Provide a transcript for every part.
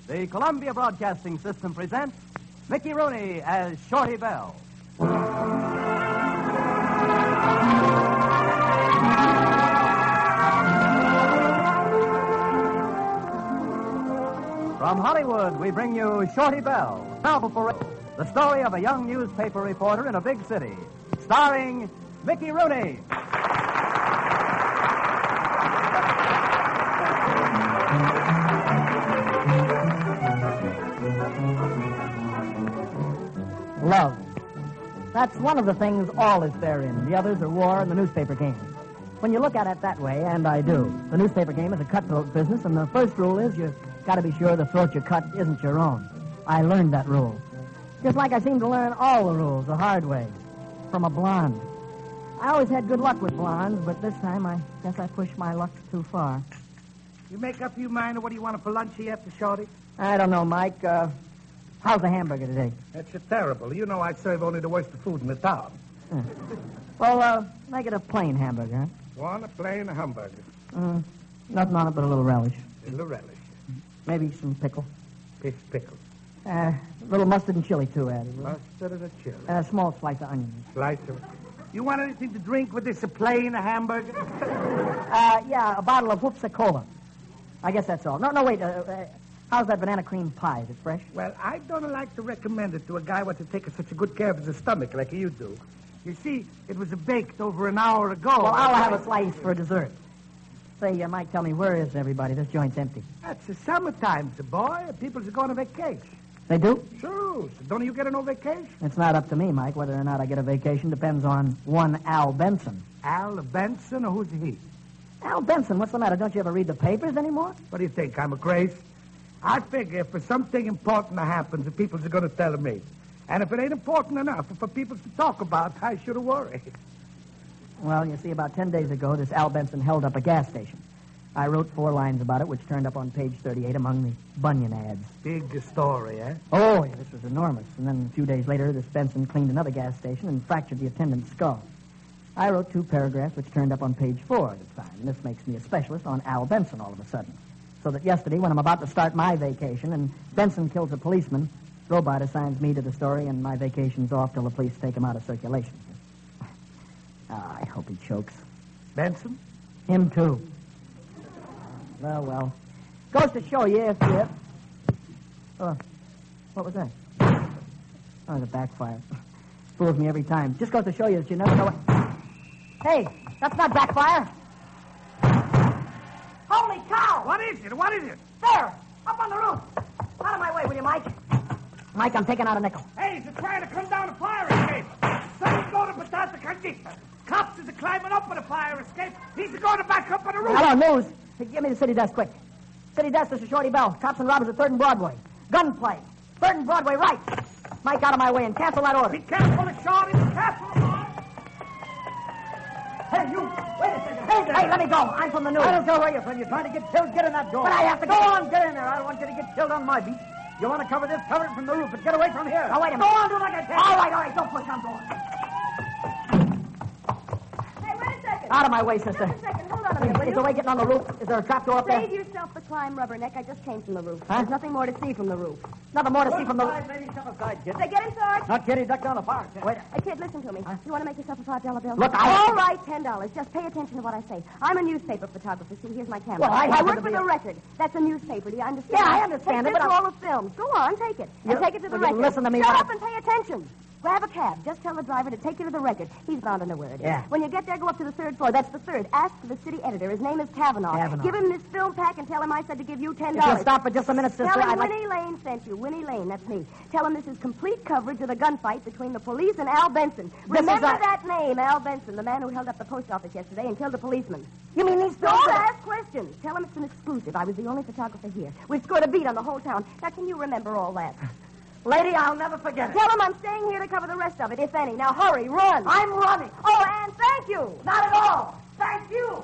the Columbia Broadcasting System presents Mickey Rooney as Shorty Bell. From Hollywood, we bring you Shorty Bell, novel for the story of a young newspaper reporter in a big city, starring Mickey Rooney. Love. That's one of the things all is fair in. The others are war and the newspaper game. When you look at it that way, and I do, the newspaper game is a cutthroat business, and the first rule is you got to be sure the throat you cut isn't your own. I learned that rule. Just like I seem to learn all the rules the hard way, from a blonde. I always had good luck with blondes, but this time I guess I pushed my luck too far. You make up your mind, or what do you want for lunch here after Shorty? I don't know, Mike. How's the hamburger today? That's terrible. You know I serve only the worst of food in the town. Well, make it a plain hamburger, huh? Want a plain hamburger? Nothing on it but a little relish. A little relish. Maybe some pickle. Pickle. A little mustard and chili, too, added. Mustard and a chili. A small slice of onions. Slice of... You want anything to drink with this, a plain hamburger? Yeah, a bottle of Whoopsa Cola. I guess that's all. No, wait. How's that banana cream pie? Is it fresh? Well, I don't like to recommend it to a guy what to take such a good care of his stomach like you do. You see, it was baked over an hour ago. Well, I'll have a slice for dessert. Say, you might tell me, where is everybody? This joint's empty. That's the summertime, boy. People are going on vacation. They do? Sure. So don't you get no vacation? It's not up to me, Mike. Whether or not I get a vacation depends on one Al Benson. Al Benson, or who's he? Al Benson, what's the matter? Don't you ever read the papers anymore? What do you think? I'm a craze? I figure if something important happens, the people are going to tell me. And if it ain't important enough for people to talk about, I should have worried. Well, you see, about 10 days ago, this Al Benson held up a gas station. I wrote 4 lines about it, which turned up on page 38 among the Bunyan ads. Big story, eh? Oh, yeah, this was enormous. And then a few days later, this Benson cleaned another gas station and fractured the attendant's skull. I wrote 2 paragraphs, which turned up on page 4 at the time. And this makes me a specialist on Al Benson all of a sudden. So that yesterday, when I'm about to start my vacation and Benson kills a policeman, Robot assigns me to the story and my vacation's off till the police take him out of circulation. I hope he chokes. Benson? Him, too. Well. Goes to show you if you... Oh, what was that? Oh, the backfire. Fools me every time. Just goes to show you that you never know what... Hey, that's not backfire. Holy cow! What is it? What is it? There! Up on the roof! Out of my way, will you, Mike? Mike, I'm taking out a nickel. Hey, he's trying to come down a fire escape. Someone's going to Patata Candita. Cops is climbing up on a fire escape. He's going to back up on the roof. Hello, news. Hey, give me the city desk, quick. City desk, this is Shorty Bell. Cops and robbers at 3rd and Broadway. Gunplay. 3rd and Broadway, right. Mike, out of my way and cancel that order. Be careful, Shorty. Be careful. Hey, you. Wait a second. Hey, let me go. I'm from the news. I don't care where you're from. You're trying to get killed. Get in that door. But I have to go on. Get in there. I don't want you to get killed on my beat. You want to cover this? Cover it from the roof, but get away from here. Oh, wait a minute. Go on, do like I tell you. All right. Don't push. I'm going. Hey, wait a second. Out of my way, sister. Just a second. Hold on a minute, will Is you? the way getting on the roof? Is there a trapdoor up there? Save yourself the climb, Rubberneck. I just came from the roof. Huh? There's nothing more to see from the roof. Nothing more to see from the roof. Lady, step aside, kid. Say, get him, Sarge. Not kid, he ducked down the fire. Wait. Hey, kid, listen to me. You want to make yourself a $5 bill? Look, All right, $10. Just pay attention to what I say. I'm a newspaper photographer. See, here's my camera. Well, I I happen work to for be the a- Record. That's a newspaper. Do you understand? Yeah, I understand take it, this but roll of film. Go on, take it. And take it to the Will you Record. listen to me, Shut what up and pay attention. Grab a cab. Just tell the driver to take you to the Record. He's bound to know where it is. Yeah. When you get there, go up to the 3rd floor. That's the 3rd. Ask for the city editor. His name is Kavanaugh. Kavanaugh. Give him this film pack and tell him I said to give you $10. If you'll stop for just a minute, sister, Tell him I'd like... Winnie Lane sent you. Winnie Lane, that's me. Tell him this is complete coverage of the gunfight between the police and Al Benson. Remember that name, Al Benson, the man who held up the post office yesterday and killed a policeman. You mean these Don't ask questions. Tell him it's an exclusive. I was the only photographer here. We've scored a beat on the whole town. Now, can you remember all that? Lady, I'll never forget it. Tell him I'm staying here to cover the rest of it, if any. Now, hurry, run. I'm running. Oh, and thank you. Not at all. Thank you.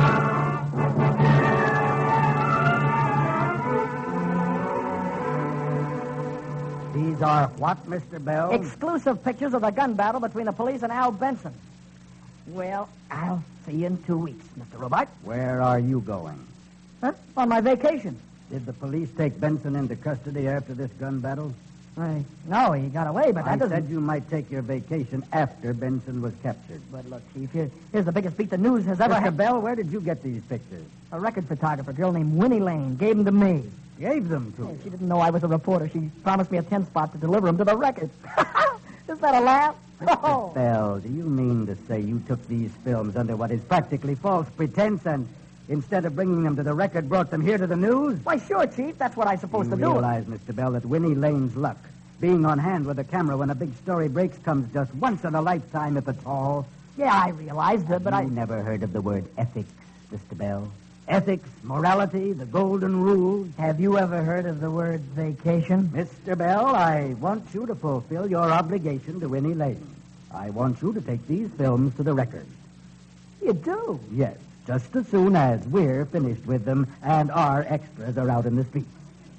These are what, Mr. Bell? Exclusive pictures of the gun battle between the police and Al Benson. Well, I'll see you in 2 weeks, Mr. Robart. Where are you going? Huh? On my vacation. Did the police take Benson into custody after this gun battle? No, he got away, but I that said you might take your vacation after Benson was captured. But look, Chief, here's the biggest beat the news has ever Mr. had. Bell, where did you get these pictures? A record photographer, a girl named Winnie Lane, gave them to me. Gave them to Yeah, you. she didn't know I was a reporter. She promised me a 10 spot to deliver them to the record. Is that a laugh? Mr. Bell, do you mean to say you took these films under what is practically false pretense and instead of bringing them to the record, brought them here to the news? Why, sure, Chief. That's what I'm supposed You to do. realize, Mr. Bell, that Winnie Lane's luck, being on hand with a camera when a big story breaks, comes just once in a lifetime, if at all. Yeah, I realized it, but You never heard of the word ethics, Mr. Bell? Ethics, morality, the golden rules. Have you ever heard of the word vacation? Mr. Bell, I want you to fulfill your obligation to Winnie Lane. I want you to take these films to the record. You do? Yes, just as soon as we're finished with them and our extras are out in the streets.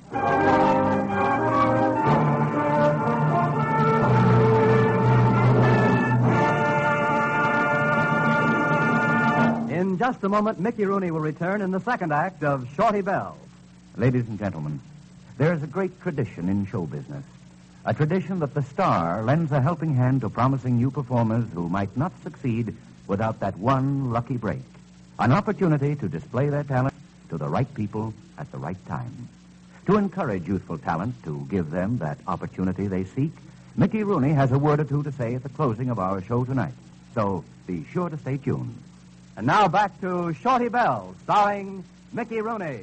In just a moment, Mickey Rooney will return in the second act of Shorty Bell. Ladies and gentlemen, there is a great tradition in show business. A tradition that the star lends a helping hand to promising new performers who might not succeed without that one lucky break. An opportunity to display their talent to the right people at the right time. To encourage youthful talent to give them that opportunity they seek, Mickey Rooney has a word or two to say at the closing of our show tonight. So be sure to stay tuned. And now back to Shorty Bell, starring Mickey Rooney.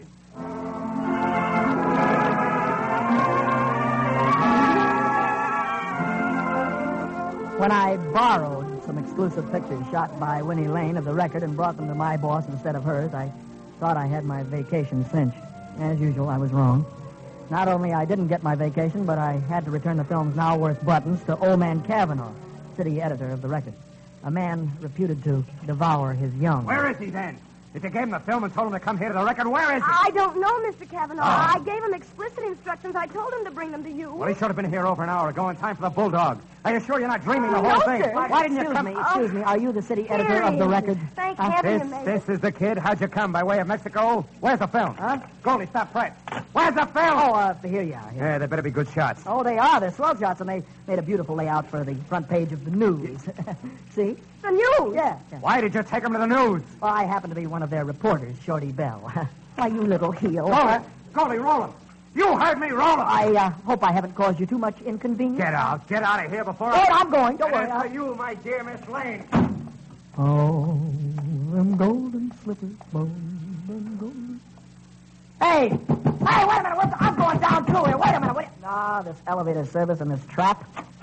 When I borrowed some exclusive pictures shot by Winnie Lane of the record and brought them to my boss instead of hers, I thought I had my vacation cinched. As usual, I was wrong. Not only I didn't get my vacation, but I had to return the film's now worth buttons to Old Man Cavanaugh, city editor of the record. A man reputed to devour his young. Where is he, then? If you gave him the film and told him to come here to the record, where is he? I don't know, Mr. Cavanaugh. I gave him explicit instructions. I told him to bring them to you. Well, he should have been here over an hour ago in time for the Bulldog. Are you sure you're not dreaming the whole No, thing? sir. Why didn't you come? Excuse me. Are you the city editor of the record? Thank heaven you made This is the kid. How'd you come? By way of Mexico? Where's the film? Huh? Goldie, stop press. Where's the film? Here you are. Here. Yeah, they better be good shots. Oh, they are. They're swell shots, and they made a beautiful layout for the front page of the news. See? the news. Yeah. Why did you take them to the news? Well, I happen to be one of their reporters, Shorty Bell. Why, you little heel. Goldie, roll him. You heard me, roll him. I hope I haven't caused you too much inconvenience. Get out. Get out of here before Wait, I'm going. Don't worry. And for you, my dear Miss Lane. Oh, them golden slippers, golden, golden. Hey! Hey, wait a minute. I'm going down too here. Wait a minute. This elevator service and this trap.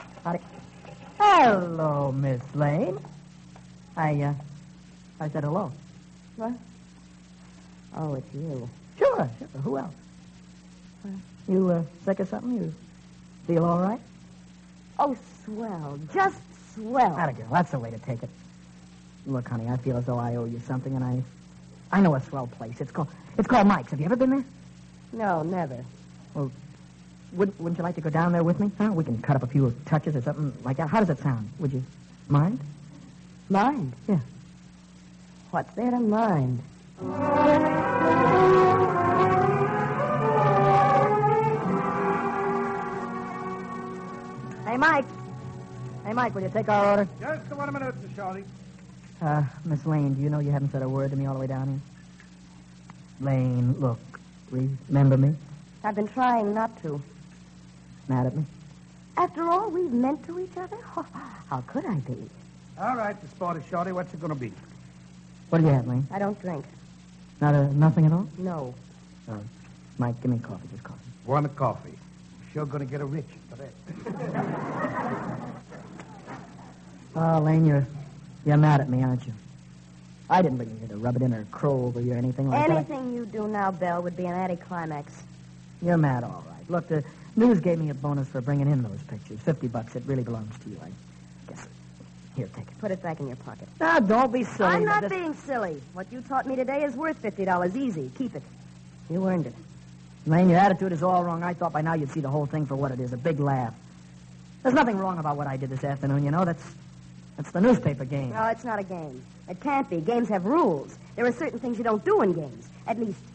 Hello, Miss Lane. I said hello. What? Oh, it's you. Sure. Who else? You sick or something? You feel all right? Oh, swell. Just swell. Atta girl. That's the way to take it. Look, honey, I feel as though I owe you something, and I know a swell place. It's called Mike's. Have you ever been there? No, never. Well, wouldn't you like to go down there with me? Huh? We can cut up a few touches or something like that. How does it sound? Would you mind? Mind? Yeah. What's there to mind? Hey, Mike. Hey, Mike, will you take our order? Just 1 minute, Mr. Shorty. Miss Lane, do you know you haven't said a word to me all the way down here? Lane, look. Remember me? I've been trying not to. Mad at me? After all we've meant to each other, how could I be? All right, the sporty Shorty. What's it going to be? What do you have, Lane? I don't drink. Nothing at all? No. Mike, give me coffee. Just coffee. 1 coffee. Sure going to get a rich for that. Oh, Lane, you're mad at me, aren't you? I didn't bring you here to rub it in or crow over you or anything like that. Anything you do now, Belle, would be an anticlimax. You're mad, all right. Look, the news gave me a bonus for bringing in those pictures. $50. It really belongs to you, I guess. Here, take it. Put it back in your pocket. Now, don't be silly. I'm not being silly. What you taught me today is worth $50 easy. Keep it. You earned it. Lane, your attitude is all wrong. I thought by now you'd see the whole thing for what it is, a big laugh. There's nothing wrong about what I did this afternoon, you know. That's the newspaper game. No, it's not a game. It can't be. Games have rules. There are certain things you don't do in games. At least,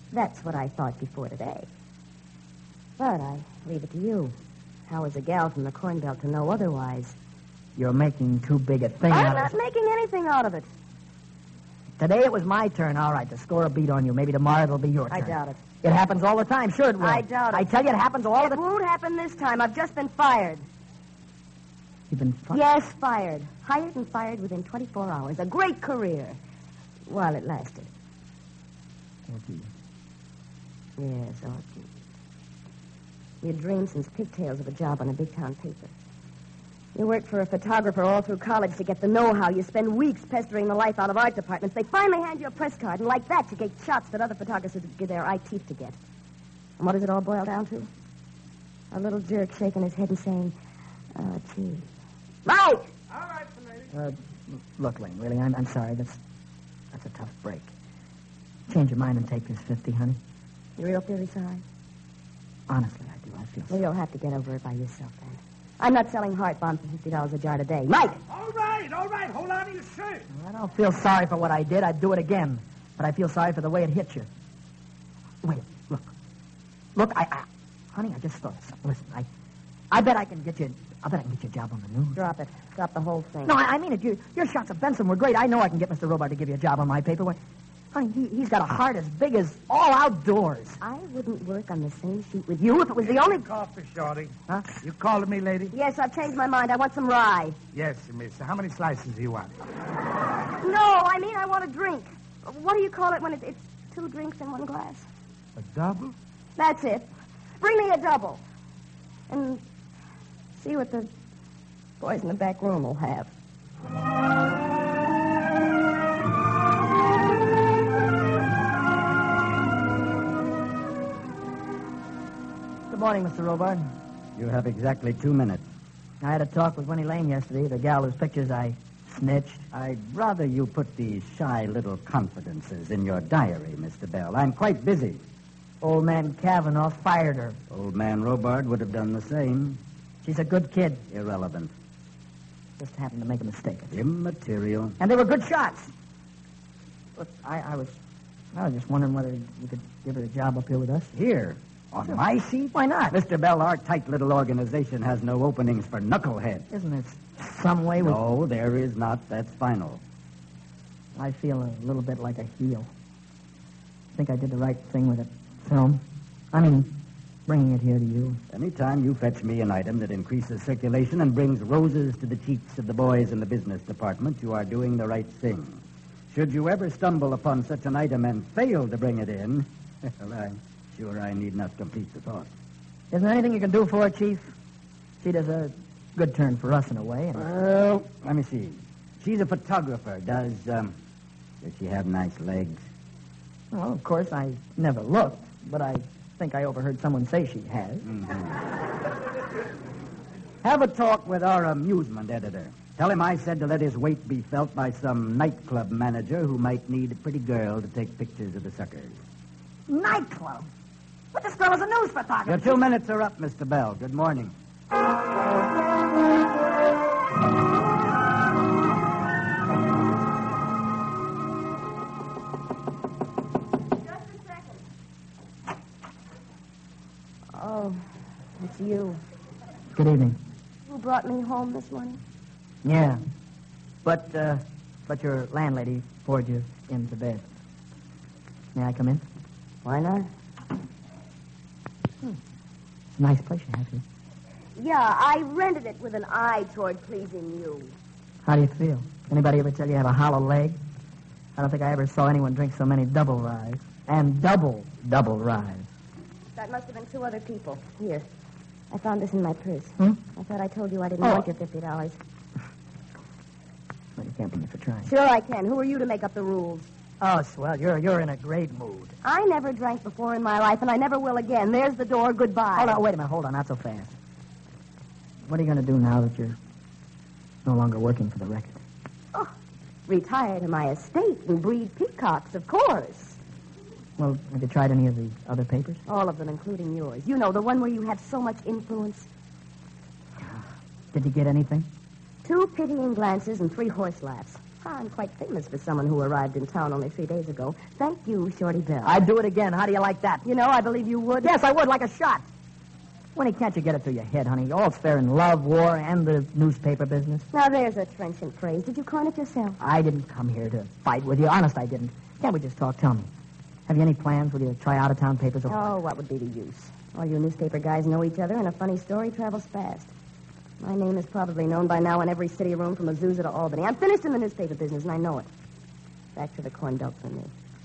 That's what I thought before today. But I leave it to you. How is a gal from the Corn Belt to know otherwise? You're making too big a thing I'm out not of it. making anything out of it. Today it was my turn, all right, to score a beat on you. Maybe tomorrow it'll be your turn. I doubt it. It happens all the time. Sure it will. I doubt it. I tell you, it happens all It the time. won't happen this time. I've just been fired. You've been fired? Yes, fired. Hired and fired within 24 hours. A great career. While it lasted. Okay. Yes, Archie. You dreamed since pigtails of a job on a big-town paper. You worked for a photographer all through college to get the know-how. You spend weeks pestering the life out of art departments. They finally hand you a press card, and like that, you get shots that other photographers would give their eye teeth to get. And what does it all boil down to? A little jerk shaking his head and saying, "Oh, gee." Mike! All right, lady. Look, Lane, really, I'm sorry. That's a tough break. Change your mind and take this 50, honey. You real really sorry? Honestly, I do. I feel Well, sorry. you'll have to get over it by yourself, then. I'm not selling heart bombs for $50 a jar today. Mike! All right. Hold on to your shirt. I don't feel sorry for what I did. I'd do it again. But I feel sorry for the way it hit you. Wait, look. Look, honey, I just thought of something. Listen, I bet I can get you a job on the news. Drop it. Drop the whole thing. No, I mean it. Your shots of Benson were great. I know I can get Mr. Robart to give you a job on my paper. Honey, he's got a heart as big as all outdoors. I wouldn't work on the same sheet with you if it was the only... Coffee, Shorty. Huh? You calling me, lady? Yes, I've changed my mind. I want some rye. Yes, miss. How many slices do you want? No, I mean I want a drink. What do you call it when it's 2 drinks in 1 glass? A double? That's it. Bring me a double. And see what the boys in the back room will have. Good morning, Mr. Robart. You have exactly 2 minutes. I had a talk with Winnie Lane yesterday, the gal whose pictures I snitched. I'd rather you put these shy little confidences in your diary, Mr. Bell. I'm quite busy. Old man Kavanaugh fired her. Old man Robart would have done the same. She's a good kid. Irrelevant. Just happened to make a mistake. Immaterial. And they were good shots. Look, I was just wondering whether you could give her a job up here with us. Here, on my seat? Why not? Mr. Bell, our tight little organization has no openings for knuckleheads. Isn't there some way we... No, there is not. That's final. I feel a little bit like a heel. I think I did the right thing with it. Film. I mean, bringing it here to you. Anytime you fetch me an item that increases circulation and brings roses to the cheeks of the boys in the business department, you are doing the right thing. Should you ever stumble upon such an item and fail to bring it in, well, I'm sure I need not complete the thought. Isn't there anything you can do for her, Chief? She does a good turn for us in a way. Well, let me see. She's a photographer. Does she have nice legs? Well, of course, I never looked, but I think I overheard someone say she has. Mm-hmm. Have a talk with our amusement editor. Tell him I said to let his weight be felt by some nightclub manager who might need a pretty girl to take pictures of the suckers. Nightclub? But this girl is a news photographer. Your 2 minutes are up, Mr. Bell. Good morning. Just a second. Oh, it's you. Good evening. Who brought me home this morning? Yeah. But your landlady poured you into bed. May I come in? Why not? It's a nice place you have here. Yeah, I rented it with an eye toward pleasing you. How do you feel? Anybody ever tell you have a hollow leg? I don't think I ever saw anyone drink so many double ryes. And double ryes. That must have been 2 other people. Here. I found this in my purse. Hmm? I thought I told you I didn't Oh. want your $50. Well, you can't blame me for trying. Sure I can. Who are you to make up the rules? Oh, swell. You're in a great mood. I never drank before in my life, and I never will again. There's the door. Goodbye. Hold on, wait a minute. Hold on, not so fast. What are you going to do now that you're no longer working for the Record? Oh, retire to my estate and breed peacocks, of course. Well, have you tried any of the other papers? All of them, including yours. You know, the one where you have so much influence. Did you get anything? 2 pitying glances and 3 horse laughs. I'm quite famous for someone who arrived in town only 3 days ago. Thank you, Shorty Bell. I'd do it again. How do you like that? You know, I believe you would. Yes, I would, like a shot. Winnie, can't you get it through your head, honey? All's fair in love, war, and the newspaper business. Now, there's a trenchant phrase. Did you coin it yourself? I didn't come here to fight with you. Honest, I didn't. Can't we just talk? Tell me. Have you any plans? Will you try out-of-town papers? Or... Oh, what would be the use? All you newspaper guys know each other, and a funny story travels fast. My name is probably known by now in every city room from Azusa to Albany. I'm finished in the newspaper business, and I know it. Back to the corn dog for me.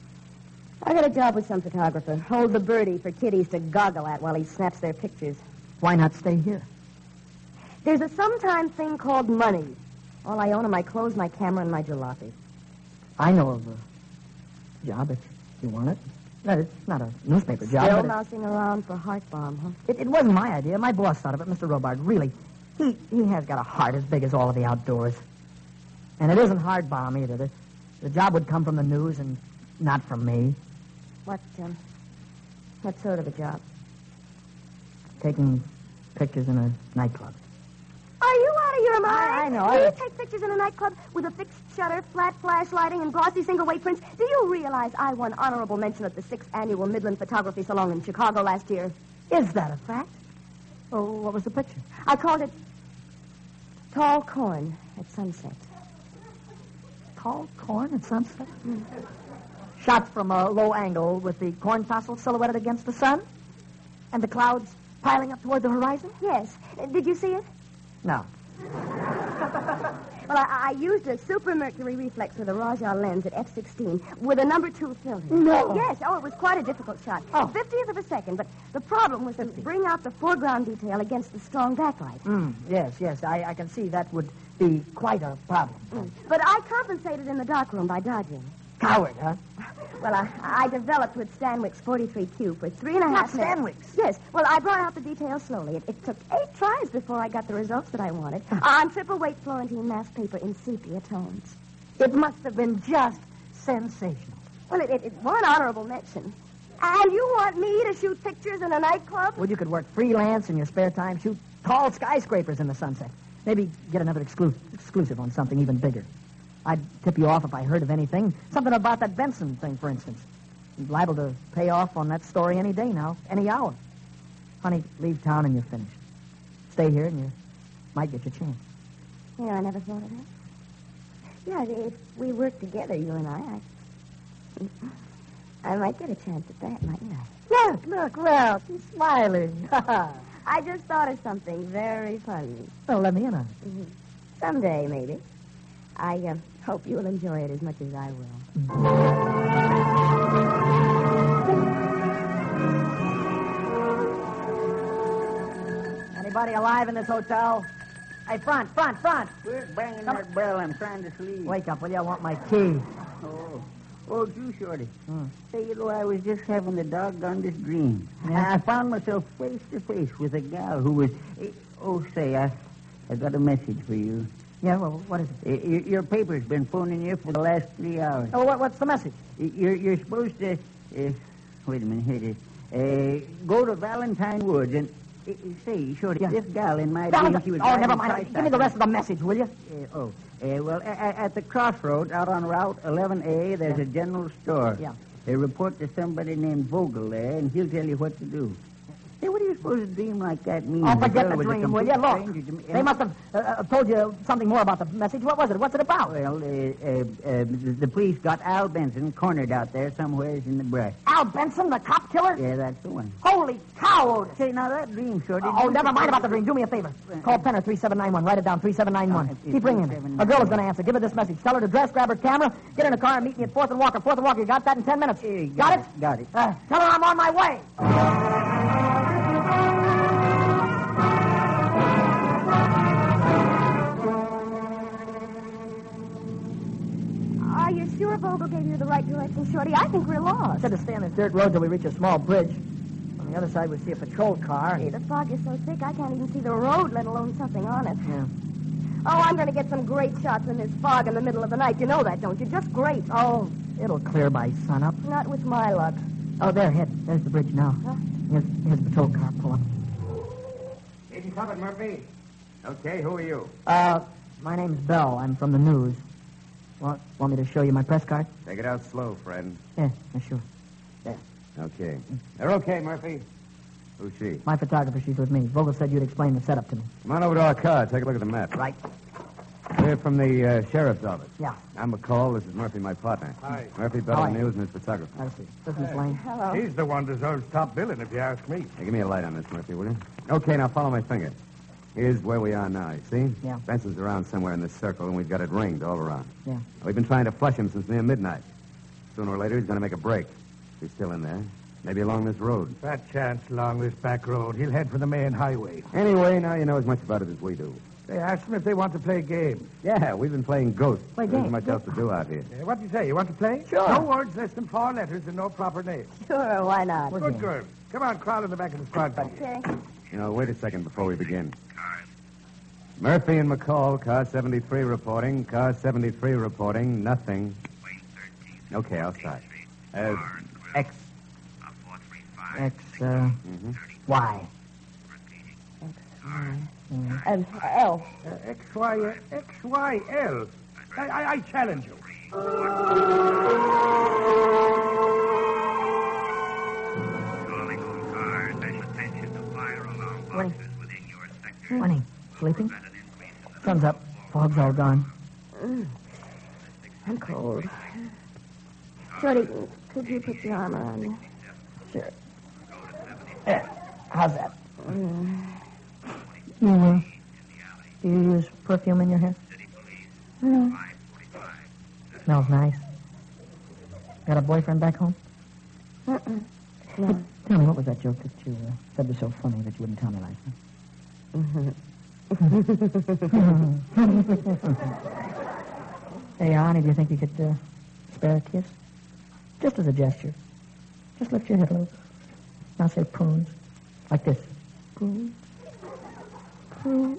I got a job with some photographer. Hold the birdie for kiddies to goggle at while he snaps their pictures. Why not stay here? There's a sometime thing called money. All I own are my clothes, my camera, and my jalopy. I know of a job if you want it. No, it's not a newspaper job. Still but mousing around for Heartbomb, huh? it wasn't my idea. My boss thought of it, Mr. Robart. Really, he has got a heart as big as all of the outdoors. And it isn't Hardbomb either. The job would come from the news and not from me. What sort of a job? Taking pictures in a nightclub. Are you out of your mind? I know. Do you take pictures in a nightclub with a fixed shutter, flat flash lighting, and glossy single-weight prints? Do you realize I won honorable mention at the 6th Annual Midland Photography Salon in Chicago last year? Is that a fact? Oh, what was the picture? I called it Tall Corn at Sunset. Tall corn at sunset? Shot from a low angle with the corn tassel silhouetted against the sun? And the clouds piling up toward the horizon? Yes. Did you see it? No. Well, I used a super mercury reflex with a Rajah lens at f/16 with a number 2 filter. No. Yes. Oh, it was quite a difficult shot. Oh. 50th of a second, but the problem was to bring out the foreground detail against the strong backlight. Yes. I can see that would be quite a problem. But I compensated in the darkroom by dodging. Coward, huh? Well, I developed with Stanwick's 43Q for 3.5 minutes. Not Stanwick's? Yes. Well, I brought out the details slowly. It took 8 tries before I got the results that I wanted. On triple-weight Florentine mass paper in sepia tones. It must have been just sensational. Well, it won honorable mention. And you want me to shoot pictures in a nightclub? Well, you could work freelance in your spare time, shoot tall skyscrapers in the sunset. Maybe get another exclusive on something even bigger. I'd tip you off if I heard of anything. Something about that Benson thing, for instance. You're liable to pay off on that story any day now, any hour. Honey, leave town and you're finished. Stay here and you might get your chance. Yeah, I never thought of that. Yeah, if we work together, you and I might get a chance at that, mightn't I? Look, Ralph, she's smiling. I just thought of something very funny. Well, let me in on it. Someday, maybe. I hope you'll enjoy it as much as I will. Anybody alive in this hotel? Hey, front. Quit banging that bell. I'm trying to sleep. Wake up, will you? I want my key. Oh, you, Shorty. Say, I was just having the doggondest dream. Yeah? I found myself face to face with a gal who was... I got a message for you. Yeah, well, what is it? Your paper's been phoning you for the last 3 hours. Oh, what's the message? You're supposed to... wait a minute, here it is. Go to Valentine Woods and... say, Shorty, this gal in my dream, she was... Oh, never mind. Give me the rest of the message, will you? At the crossroads out on Route 11A, there's a general store. Yeah. Report to somebody named Vogel there, and he'll tell you what to do. Hey, what do you suppose a dream like that means? Oh, forget the was a dream, will you? complete Look, stranger they must have told you something more about the message. What was it? What's it about? Well, the police got Al Benson cornered out there somewheres in the brush. Al Benson, the cop killer? Yeah, that's the one. Holy cow, Otis. Say, now that dream, Shorty... Oh, never mind about the dream. Do me a favor. Call Penner 3791. Write it down, 3791. Keep ringing it. A girl is going to answer. Give her this message. Tell her to dress, grab her camera, get in a car and meet me at 4th and Walker. 4th and Walker, you got that in 10 minutes. Got it? Got it. Tell her I'm on my way. Are you sure Vogel gave you the right direction, Shorty? I think we're lost. Instead of stay on this dirt road till we reach a small bridge. On the other side, we see a patrol car. Hey, the fog is so thick I can't even see the road, let alone something on it. Yeah. Oh, I'm going to get some great shots in this fog in the middle of the night. You know that, don't you? Just great. Oh, it'll clear by sunup. Not with my luck. Oh, there, ahead. There's the bridge now. Huh? Here's the patrol car. Pull up. Agent Tubbett, Murphy. Okay, who are you? My name's Bell. I'm from the news. Want me to show you my press card? Take it out slow, Fred. Yeah, sure. There. Okay. They're okay, Murphy. Who's she? My photographer, she's with me. Vogel said you'd explain the setup to me. Come on over to our car. Take a look at the map. Right. We're from the sheriff's office. Yeah. I'm McCall. This is Murphy, my partner. Hi. Murphy, Bevel Hi. News, and his photographer. I see. This is Miss Lane. Hello. He's the one deserves top billing, if you ask me. Hey, give me a light on this, Murphy, will you? Okay, now follow my finger. Here's where we are now, you see? Yeah. Benson's around somewhere in this circle, and we've got it ringed all around. Yeah. We've been trying to flush him since near midnight. Sooner or later, he's going to make a break. He's still in there. Maybe along this road. Fat chance along this back road. He'll head for the main highway. Anyway, now you know as much about it as we do. They asked him if they want to play games. Yeah, we've been playing Ghost. Play There isn't games? much else to do out here. What do you say? You want to play? Sure. No words less than 4 letters and no proper name. Sure, why not? Good girl. Come on, crawl in the back of the squad car. Okay. You know, wait a second before we begin. Murphy and McCall, car 73 reporting. Car 73 reporting. Nothing. Okay, I'll start. X. X, Y. And L. XYL. I challenge you. Winnie, sleeping? Sun's up. Fog's all gone. I'm cold. Shorty, could you put your arm around me? Sure. There. How's that? Do you use perfume in your hair? No. Smells nice. Got a boyfriend back home? No. Tell me, what was that joke that you said was so funny that you wouldn't tell me last night? Hey, honey, do you think you could spare a kiss? Just as a gesture. Just lift your head a little. Now say prunes. Like this. Prunes. Prunes.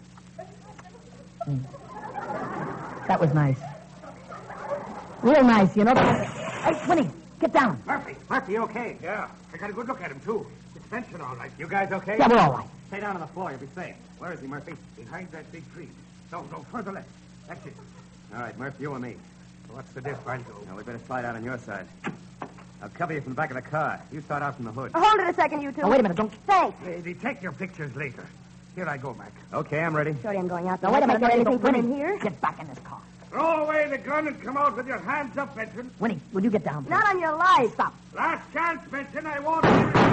That was nice. Real nice, you know. Hey, Winnie, get down. Murphy, you okay? Yeah, I got a good look at him, too. It's Benson, all right. You guys okay? Yeah, we're all right. Stay down on the floor. You'll be safe. Where is he, Murphy? Behind that big tree. No, further left. That's it. All right, Murphy, you and me. What's the diff? I'll go. Now, we better slide out on your side. I'll cover you from the back of the car. You start out from the hood. Hold it a second, you two. Oh, wait a minute, don't... Thanks. They take your pictures later. Here I go, Mac. Okay, I'm ready. Shorty, I'm going out. Now, Now, wait a Can I minute. get anything put Winnie, in here? Get back in this car. Throw away the gun and come out with your hands up, Benson. Winnie, will you get down, please? Not on your life. Stop. Last chance, Benson. I won't.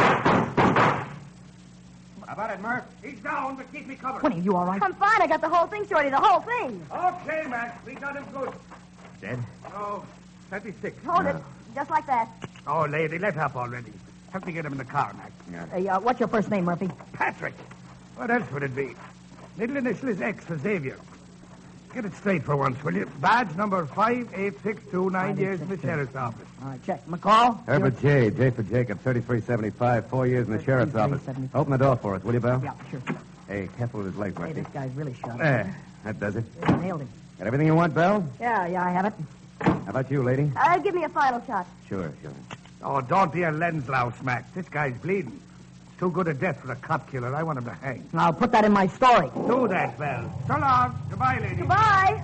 How about it, Murph? He's down, but keep me covered. Winnie, you all right? I'm fine. I got the whole thing, Shorty. The whole thing. Okay, Mac. We got him good. Dead? No, 36. Hold it. Just like that. Oh, lady, let up already. Help me get him in the car, Mac. Hey, what's your first name, Murphy? Patrick. What else would it be? Middle initial is X for Xavier. Get it straight for once, will you? Badge number 58629, 9 years in the sheriff's office. All right, check. McCall? Herbert J. J for Jacob, 3375, 4 years in the sheriff's office. 3375. Open the door for us, will you, Bell? Yeah, sure. Hey, careful with his legs, Hey, Murphy. this guy's really sharp. There. That does it. Nailed him. Got everything you want, Bell? Yeah, I have it. How about you, lady? Give me a final shot. Sure. Oh, don't be a lens louse, Mac. This guy's bleeding. Too good a death for a cop killer. I want him to hang. I'll put that in my story. Do that, Bell. So long. Goodbye, lady. Goodbye.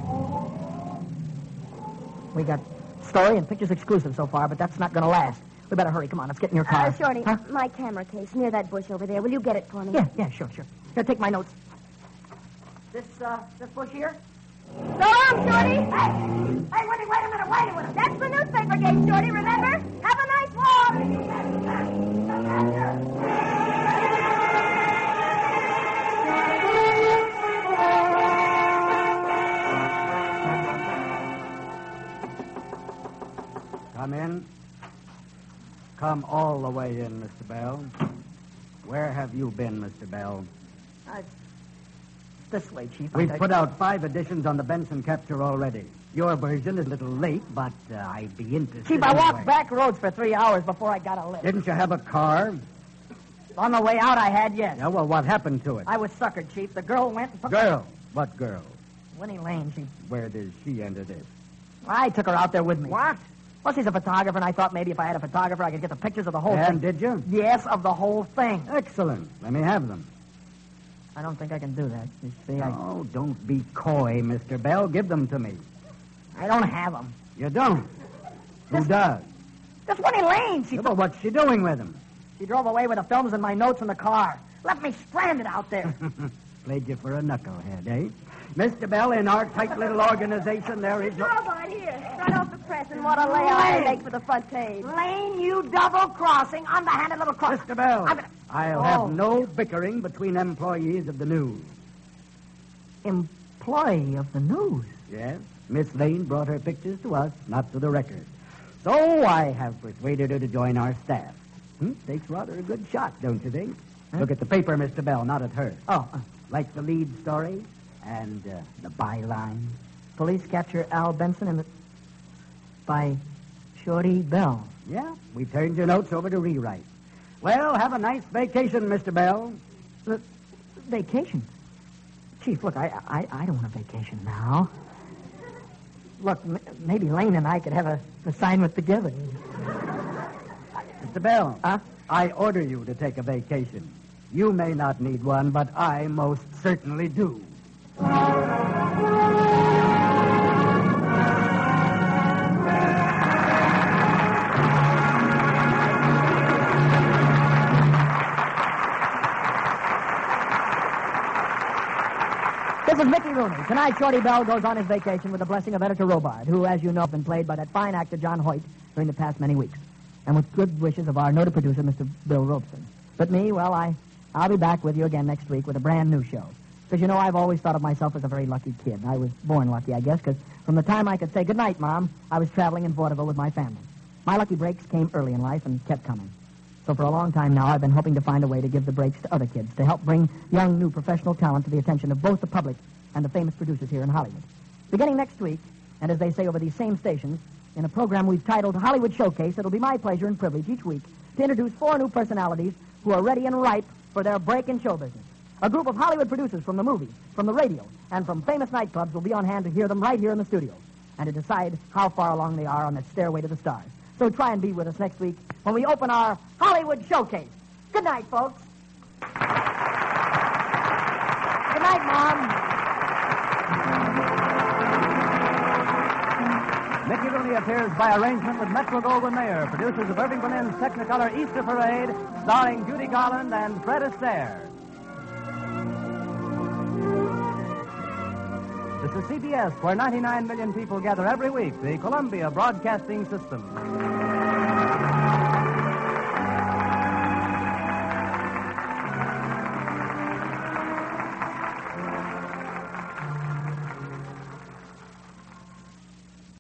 We got story and pictures exclusive so far, but that's not going to last. We better hurry. Come on, let's get in your car. Shorty, Huh? my camera case near that bush over there. Will you get it for me? Yeah, sure. Here, take my notes. This bush here? So long, Shorty. Hey, Winnie, wait a minute. That's the newspaper game, Shorty, remember? Have a nice walk. Come in. Come all the way in, Mr. Bell. Where have you been, Mr. Bell? This way, Chief. We've put out 5 editions on the Benson capture already. Your version is a little late, but I'd be interested. Chief, I anyway. walked back roads for 3 hours before I got a lift. Didn't you have a car? On the way out, I had, yes. Yeah, well, what happened to it? I was suckered, Chief. The girl went and took... Girl. What girl? Winnie Lane, Chief. Where does she enter this? I took her out there with me. What? Well, she's a photographer, and I thought maybe if I had a photographer, I could get the pictures of the whole And thing. did you? Yes, of the whole thing. Excellent. Let me have them. I don't think I can do that. You see, Oh, don't be coy, Mr. Bell. Give them to me. I don't have them. You don't? Who does? This Winnie Lane, Yeah, but what's she doing with them? she drove away with the films and my notes in the car. Left me stranded out there. Played you for a knucklehead, eh? Mr. Bell, in our tight little organization, there is no... Robot, here. Front off the press, and what a layout I make for the front page. Lane, you double-crossing, underhanded little cross. Mr. Bell, I'm gonna- I'll Oh. have no bickering between employees of the news. Employee of the news. Yes, Miss Lane brought her pictures to us, not to the Record. So I have persuaded her to join our staff. Takes rather a good shot, don't you think? Look at the paper, Mr. Bell, not at her. Oh, Like the lead story and the byline. police capture Al Benson in the... by Shorty Bell. Yeah, we turned your notes over to rewrite. Well, have a nice vacation, Mr. Bell. Vacation? Chief, look, I don't want a vacation now. Look, maybe Lane and I could have an assignment together. Mr. Bell, Huh? I order you to take a vacation. You may not need one, but I most certainly do. This is Mickey Rooney. Tonight, Shorty Bell goes on his vacation with the blessing of Editor Robard, who, as you know, has been played by that fine actor John Hoyt during the past many weeks, and with good wishes of our noted producer, Mr. Bill Robeson. But me, well, I'll be back with you again next week with a brand new show. Because, you know, I've always thought of myself as a very lucky kid. I was born lucky, I guess, because from the time I could say goodnight, Mom, I was traveling in vaudeville with my family. My lucky breaks came early in life and kept coming. So for a long time now, I've been hoping to find a way to give the breaks to other kids, to help bring young, new professional talent to the attention of both the public and the famous producers here in Hollywood. Beginning next week, and as they say over these same stations, in a program we've titled Hollywood Showcase, it'll be my pleasure and privilege each week to introduce 4 new personalities who are ready and ripe for their break in show business. A group of Hollywood producers from the movies, from the radio, and from famous nightclubs will be on hand to hear them right here in the studios and to decide how far along they are on that stairway to the stars. So try and be with us next week when we open our Hollywood Showcase. Good night, folks. Good night, Mom. Mickey Rooney appears by arrangement with Metro-Goldwyn-Mayer, producers of Irving Berlin's Technicolor Easter Parade, starring Judy Garland and Fred Astaire. This is CBS, where 99 million people gather every week, the Columbia Broadcasting System.